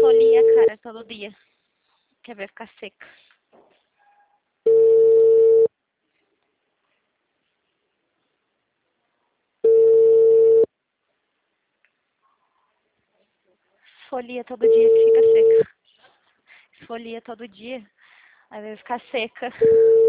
Esfolia a cara todo dia, que vai ficar seca. Esfolia todo dia que fica seca. Esfolia todo dia, aí vai ficar seca.